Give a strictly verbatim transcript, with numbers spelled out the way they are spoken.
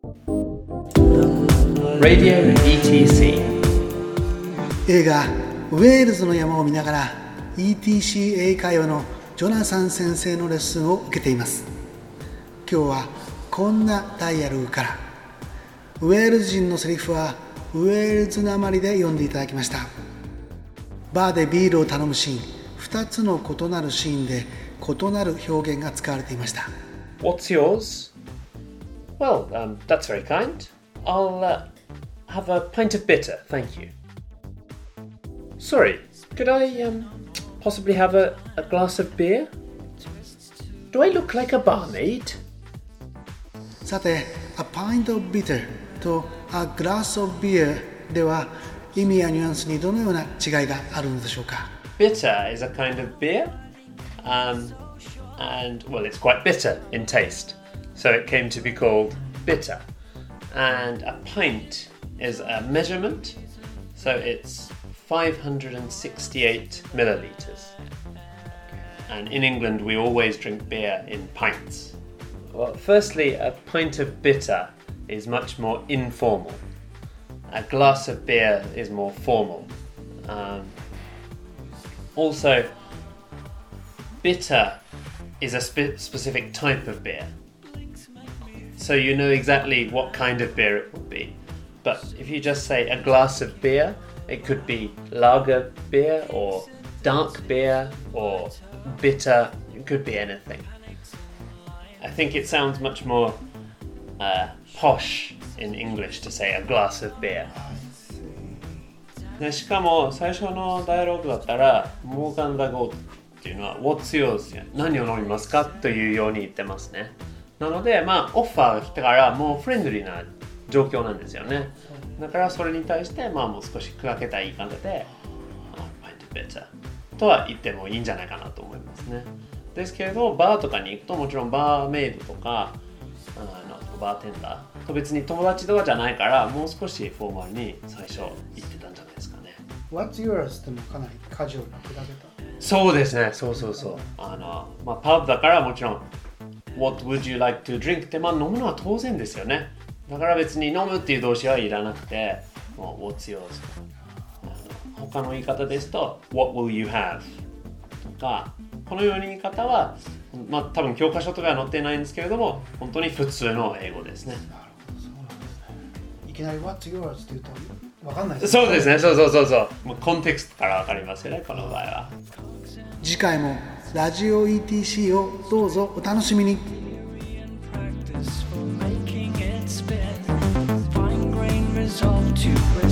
Radio イーティーシー映画ウェールズの山を見ながら イーティーシー 英会話のジョナサン先生のレッスンを受けています。今日はこんなダイアログから。ウェールズ人のセリフはウェールズなまりで読んでいただきました。バーでビールを頼むシーン、ふたつの異なるシーンで異なる表現が使われていました。 What's yours? Well, um, that's very kind. I'll uh, have a pint of bitter, thank you. Sorry, could I um, possibly have a, a glass of beer? Do I look like a barmaid? さて、a pint of bitter と a glass of beer では意味やニュアンスにどのような違いがあるのでしょうか。 Bitter is a kind of beer, um, and well, it's quite bitter in taste, so it came to be called bitter. And a pint is a measurement, so it's five hundred sixty-eight milliliters. And in England, we always drink beer in pints. Well, firstly, a pint of bitter is much more informal. A glass of beer is more formal. Um, also, bitter is a spe- specific type of beer. So you know exactly what kind of beer it will be. But if you just say a glass of beer, it could be lager beer or dark beer or bitter. It could be anything. I think it sounds much more uh, posh in English to say a glass of beer. でしかも最初のダイアログだったらモーガン・ダ・ゴーっていうのは What's yours? 何を飲みますかというように言ってますね。なのでまあオファーが来たからもうフレンドリーな状況なんですよね。だからそれに対してまあもう少し砕けた言い方で Pint of bitter とは言ってもいいんじゃないかなと思いますね。ですけれどバーとかに行くともちろんバーメイドとかあのバーテンダーと別に友達とかじゃないからもう少しフォーマルに最初言ってたんじゃないですかね。 What's yours? でもかなりカジュアルな砕けた。 そうですね、そうそうそう。あの、まあ、パブだからもちろん What would you like to drink? ってまあ飲むのは当然ですよね。だから別に飲むっていう動詞はいらなくてもう What's yours? あの他の言い方ですと What will you have? とかこのような言い方はまあ多分教科書とかは載ってないんですけれども本当に普通の英語ですね。 なるほど、そうなんですね。いきなり What's yours? って言うと分かんないですね。そうですね、そうそうそうそう。もうコンテクストから分かりますよね、この場合は。 次回もラジオ イーティーシー をどうぞお楽しみに。 To